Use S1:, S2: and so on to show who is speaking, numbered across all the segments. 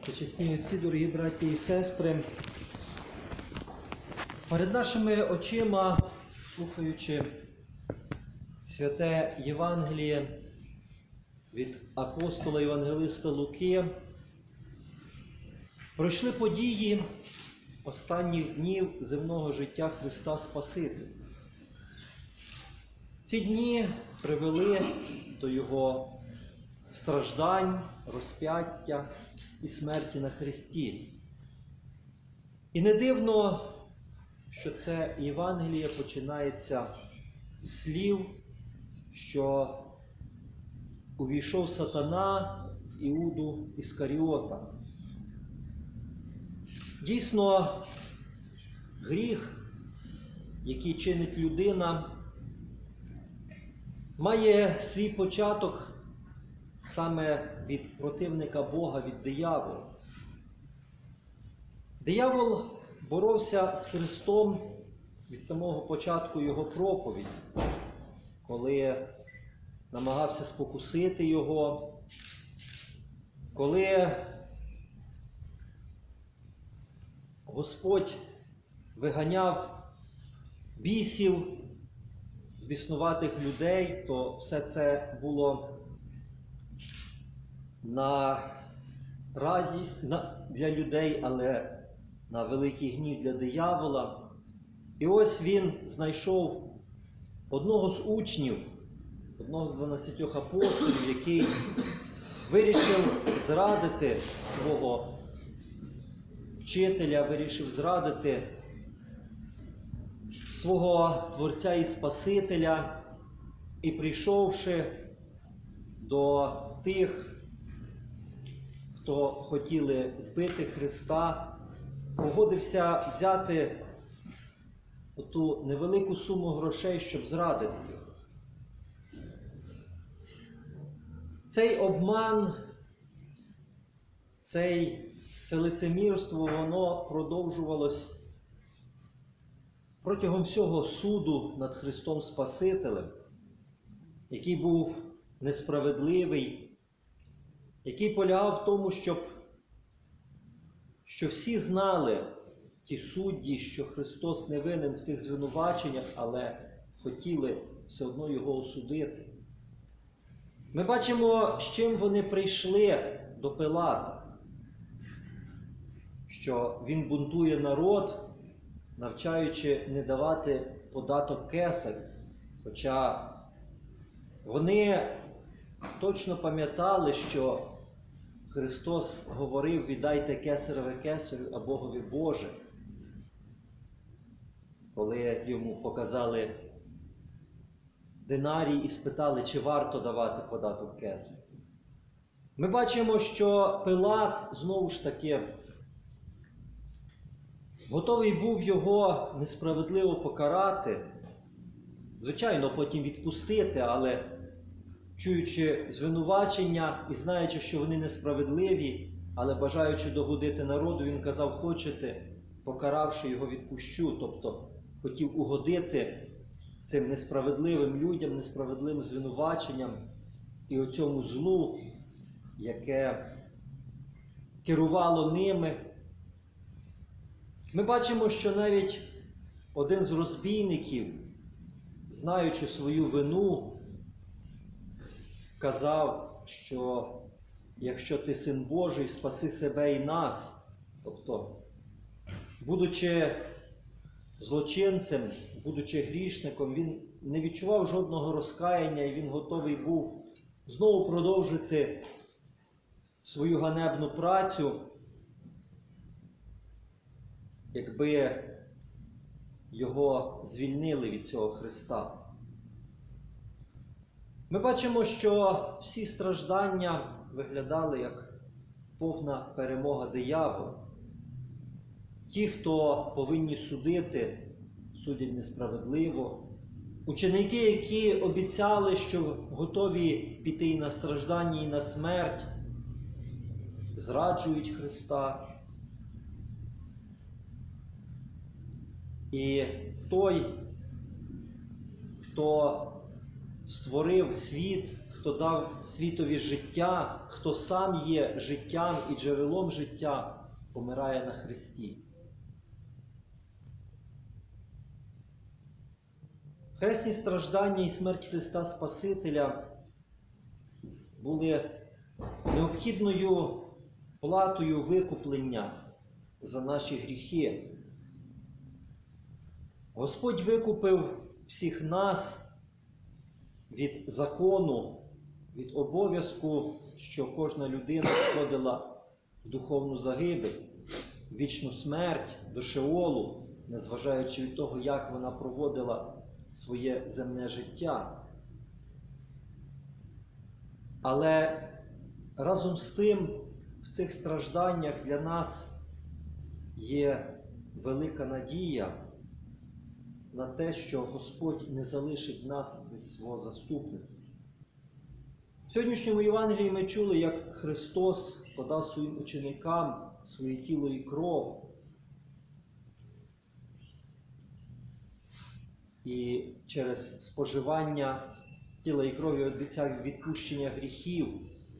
S1: Почесні отці, дорогі браті і сестри, перед нашими очима, слухаючи святе Євангеліє від апостола Євангелиста Луки, пройшли події останніх днів земного життя Христа Спасителя. Ці дні привели до Його страждань, розп'яття і смерті на хресті. І не дивно, що це Євангеліє починається з слів, що увійшов сатана в Іуду Іскаріота. Дійсно, гріх, який чинить людина, має свій початок саме від противника Бога, від диявола. Диявол боровся з Христом від самого початку Його проповіді, коли намагався спокусити Його, коли Господь виганяв бісів з біснуватих людей, то все це було на радість для людей, але на великий гнів для диявола. І ось він знайшов одного з учнів, одного з 12 апостолів, який вирішив зрадити свого вчителя, вирішив зрадити свого Творця і Спасителя, і прийшовши до тих, хто хотіли вбити Христа, погодився взяти оту невелику суму грошей, щоб зрадити його. Цей обман, це лицемірство, воно продовжувалось протягом всього суду над Христом Спасителем, який був несправедливий, який полягав в тому, що всі знали, ті судді, що Христос не винен в тих звинуваченнях, але хотіли все одно Його осудити. Ми бачимо, з чим вони прийшли до Пилата, що він бунтує народ, навчаючи не давати податок кесарю. Хоча вони точно пам'ятали, що Христос говорив: віддайте кесареве кесарю, а Богові Боже. Коли йому показали динарій і спитали, чи варто давати податок кесарю. Ми бачимо, що Пилат, знову ж таки, готовий був його несправедливо покарати, звичайно, потім відпустити, але чуючи звинувачення і знаючи, що вони несправедливі, але бажаючи догодити народу, він казав: хочете, покаравши його, відпущу. Тобто хотів угодити цим несправедливим людям, несправедливим звинуваченням і оцьому злу, яке керувало ними. Ми бачимо, що навіть один з розбійників, знаючи свою вину, казав, що якщо ти Син Божий, спаси себе і нас. Тобто, будучи злочинцем, будучи грішником, він не відчував жодного розкаяння, і він готовий був знову продовжити свою ганебну працю, якби його звільнили від цього Христа. Ми бачимо, що всі страждання виглядали як повна перемога диявола. Ті, хто повинні судити, судять несправедливо. Ученики, які обіцяли, що готові піти і на страждання, і на смерть, зраджують Христа. І той, хто створив світ, хто дав світові життя, хто сам є життям і джерелом життя, помирає на хресті. Хресні страждання і смерть Христа Спасителя були необхідною платою викуплення за наші гріхи. Господь викупив всіх нас від закону, від обов'язку, що кожна людина входила в духовну загибель, в вічну смерть, до Шеолу, незважаючи від того, як вона проводила своє земне життя. Але разом з тим, в цих стражданнях для нас є велика надія на те, що Господь не залишить нас без свого заступництва. В сьогоднішньому Євангелії ми чули, як Христос подав своїм ученикам своє тіло і кров. І через споживання тіла і крові обіцяв відпущення гріхів.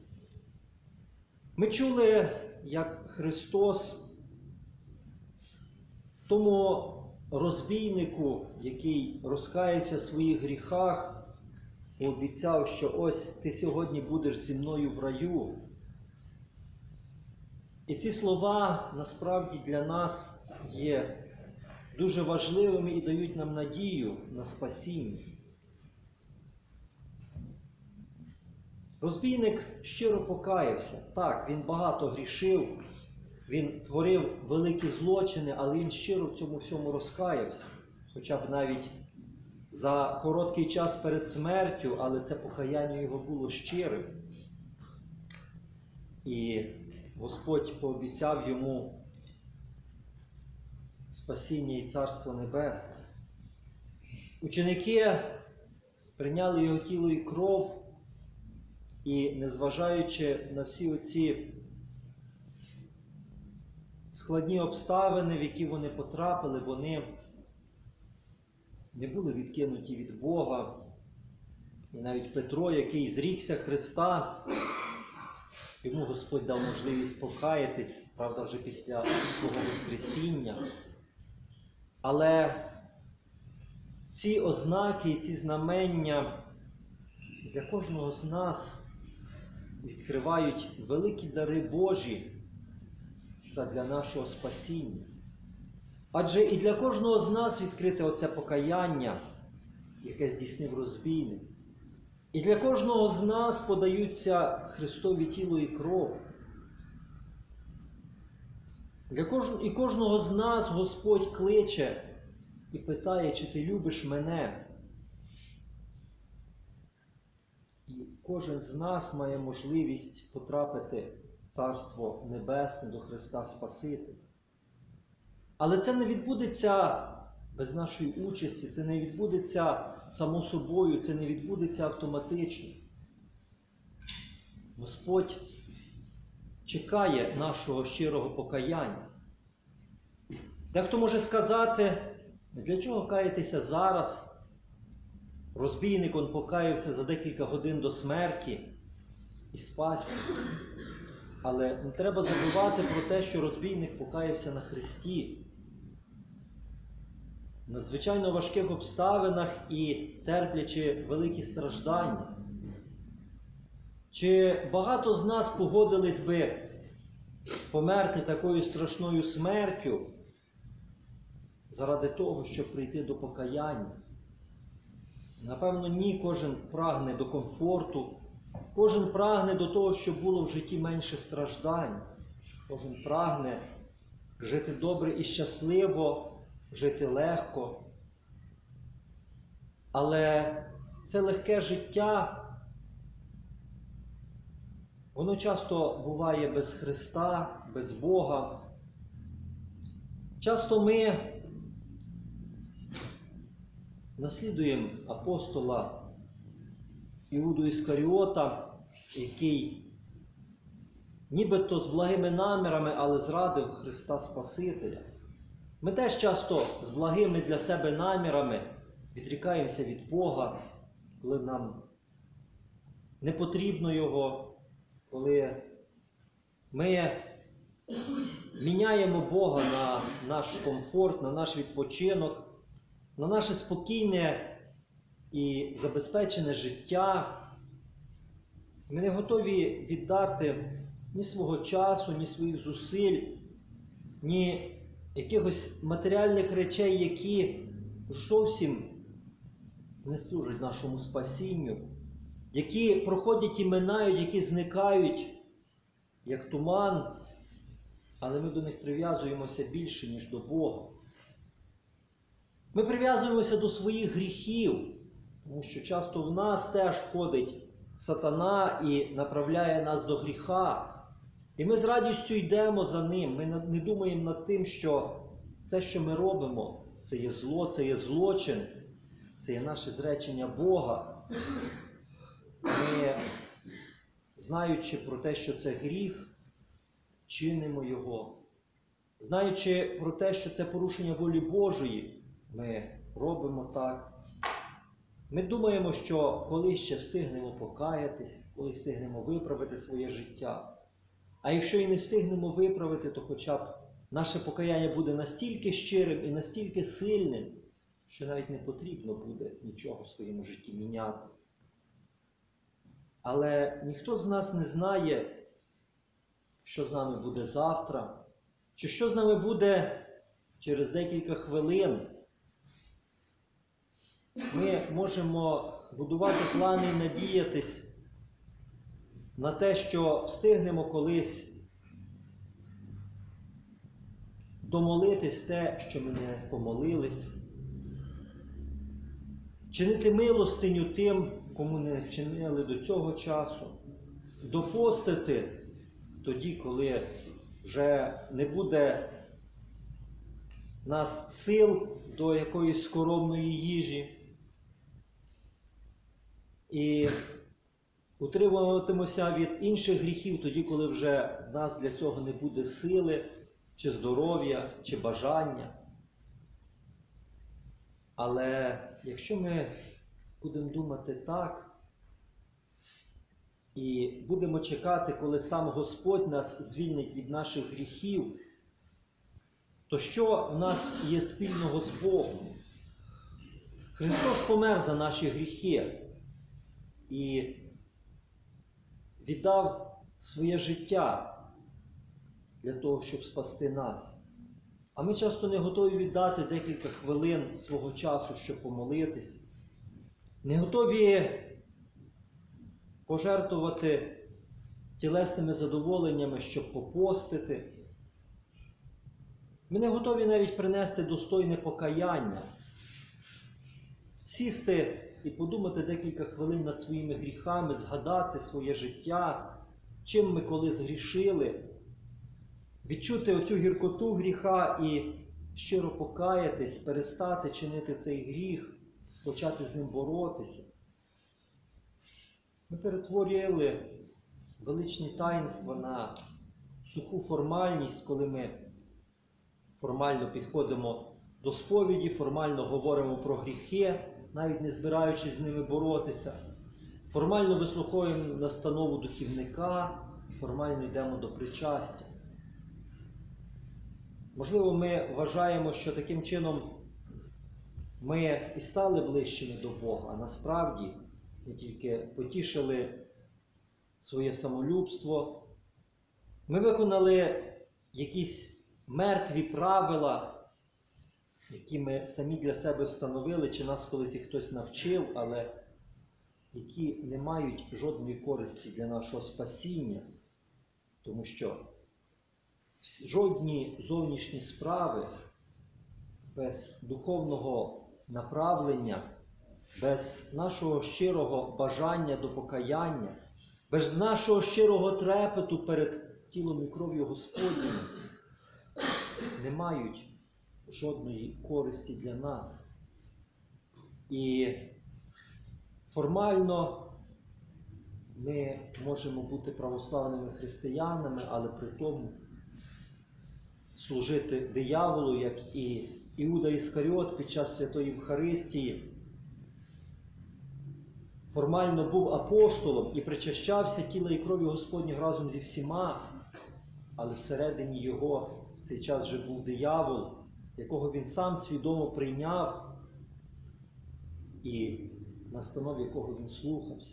S1: Ми чули, як Христос тому розбійнику, який розкаявся в своїх гріхах, пообіцяв, що ось ти сьогодні будеш зі мною в раю. І ці слова насправді для нас є дуже важливими і дають нам надію на спасіння. Розбійник щиро покаявся. Так, він багато грішив, він творив великі злочини, але він щиро в цьому всьому розкаявся. Хоча б навіть за короткий час перед смертю, але це покаяння його було щирим. І Господь пообіцяв йому спасіння і Царство Небесне. Ученики прийняли його тіло і кров, і незважаючи на всі оці складні обставини, в які вони потрапили, вони не були відкинуті від Бога. І навіть Петро, який зрікся Христа, йому Господь дав можливість покаятись, правда, вже після свого Воскресіння. Але ці ознаки, ці знамення для кожного з нас відкривають великі дари Божі для нашого спасіння. Адже і для кожного з нас відкрите оце покаяння, яке здійснив розбійник. І для кожного з нас подаються Христові тіло і кров. І кожного з нас Господь кличе і питає, чи ти любиш мене. І кожен з нас має можливість потрапити в Царство Небесне до Христа Спасителя. Але це не відбудеться без нашої участі, це не відбудеться само собою, це не відбудеться автоматично. Господь чекає нашого щирого покаяння. Дехто може сказати, для чого каятися зараз? Розбійник, он покаявся за декілька годин до смерті і спасся. Але не треба забувати про те, що розбійник покаявся на хресті. В надзвичайно важких обставинах і терплячи великі страждання. Чи багато з нас погодились би померти такою страшною смертю заради того, щоб прийти до покаяння? Напевно, ні, кожен прагне до комфорту, кожен прагне до того, щоб було в житті менше страждань. Кожен прагне жити добре і щасливо, жити легко. Але це легке життя, воно часто буває без Христа, без Бога. Часто ми наслідуємо апостола Іуду Іскаріота, який нібито з благими намірами, але зрадив Христа Спасителя. Ми теж часто з благими для себе намірами відрікаємося від Бога, коли нам не потрібно його, коли ми міняємо Бога на наш комфорт, на наш відпочинок, на наше спокійне і забезпечене життя. Ми не готові віддати ні свого часу, ні своїх зусиль, ні якихось матеріальних речей, які зовсім не служать нашому спасінню, які проходять і минають, які зникають, як туман, але ми до них прив'язуємося більше, ніж до Бога. Ми прив'язуємося до своїх гріхів, тому що часто в нас теж входить сатана і направляє нас до гріха. І ми з радістю йдемо за ним. Ми не думаємо над тим, що те, що ми робимо, це є зло, це є злочин, це є наше зречення Бога. Ми, знаючи про те, що це гріх, чинимо його. Знаючи про те, що це порушення волі Божої, ми робимо так. Ми думаємо, що колись ще встигнемо покаятись, колись встигнемо виправити своє життя. А якщо і не встигнемо виправити, то хоча б наше покаяння буде настільки щирим і настільки сильним, що навіть не потрібно буде нічого в своєму житті міняти. Але ніхто з нас не знає, що з нами буде завтра, чи що з нами буде через декілька хвилин. Ми можемо будувати плани і надіятись на те, що встигнемо колись домолитись те, що ми не помолились, чинити милостиню тим, кому не вчинили до цього часу, допостити тоді, коли вже не буде нас сил до якоїсь скоромної їжі. І утримуватимося від інших гріхів тоді, коли вже в нас для цього не буде сили, чи здоров'я, чи бажання. Але якщо ми будемо думати так, і будемо чекати, коли сам Господь нас звільнить від наших гріхів, то що в нас є спільного з Богом? Христос помер за наші гріхи і віддав своє життя для того, щоб спасти нас. А ми часто не готові віддати декілька хвилин свого часу, щоб помолитись. Не готові пожертвувати тілесними задоволеннями, щоб попостити. Ми не готові навіть принести достойне покаяння. Сісти і подумати декілька хвилин над своїми гріхами, згадати своє життя, чим ми коли згрішили, відчути оцю гіркоту гріха і щиро покаятись, перестати чинити цей гріх, почати з ним боротися. Ми перетворювали величні таїнства на суху формальність, коли ми формально підходимо до сповіді, формально говоримо про гріхи, навіть не збираючись з ними боротися. Формально вислуховуємо настанову духівника і формально йдемо до причастя. Можливо, ми вважаємо, що таким чином ми і стали ближчими до Бога, а насправді ми тільки потішили своє самолюбство. Ми виконали якісь мертві правила, які ми самі для себе встановили, чи нас колись і хтось навчив, але які не мають жодної користі для нашого спасіння, тому що жодні зовнішні справи без духовного направлення, без нашого щирого бажання до покаяння, без нашого щирого трепету перед тілом і кров'ю Господнім не мають жодної користі для нас. І формально ми можемо бути православними християнами, але при тому служити дияволу, як і Іуда Іскаріот під час Святої Євхаристії. формально був апостолом і причащався тіла і крові Господніх разом зі всіма, але всередині його в цей час вже був диявол, якого він сам свідомо прийняв і настанов якого він слухався.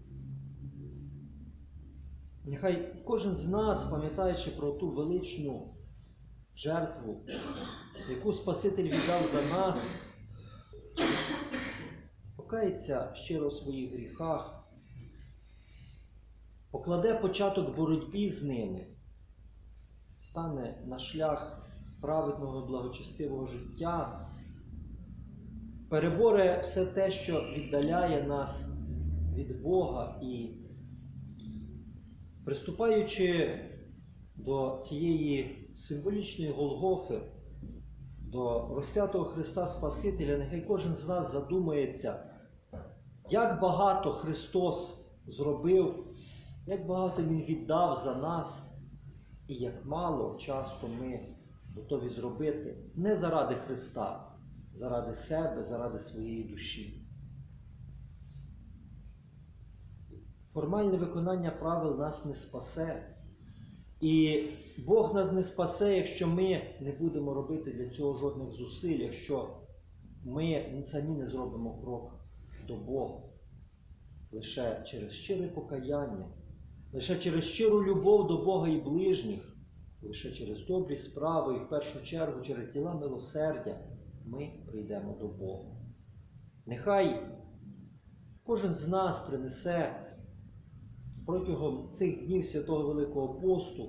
S1: Нехай кожен з нас, пам'ятаючи про ту величну жертву, яку Спаситель віддав за нас, покається щиро в своїх гріхах, покладе початок боротьбі з ними, стане на шлях праведного і благочестивого життя, переборе все те, що віддаляє нас від Бога, і приступаючи до цієї символічної Голгофи, до розп'ятого Христа Спасителя, нехай кожен з нас задумається, як багато Христос зробив, як багато Він віддав за нас, і як мало часто ми готові зробити не заради Христа, заради себе, заради своєї душі. Формальне виконання правил нас не спасе. І Бог нас не спасе, якщо ми не будемо робити для цього жодних зусиль, якщо ми самі не зробимо крок до Бога. Лише через щире покаяння, лише через щиру любов до Бога і ближніх, лише через добрі справи і в першу чергу через діла милосердя ми прийдемо до Бога. Нехай кожен з нас принесе протягом цих днів Святого Великого Посту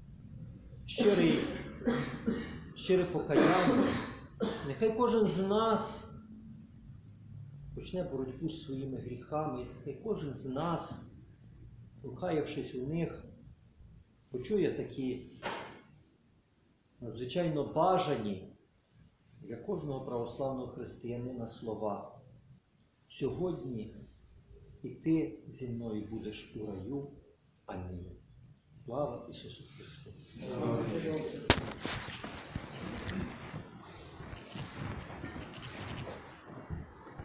S1: щире покаяння. Нехай кожен з нас почне боротьбу з своїми гріхами. Нехай кожен з нас, покаявшись у них, почує такі надзвичайно бажані для кожного православного християнина слова. Сьогодні і ти зі мною будеш у раю. Амінь. Слава Ісусу Христу!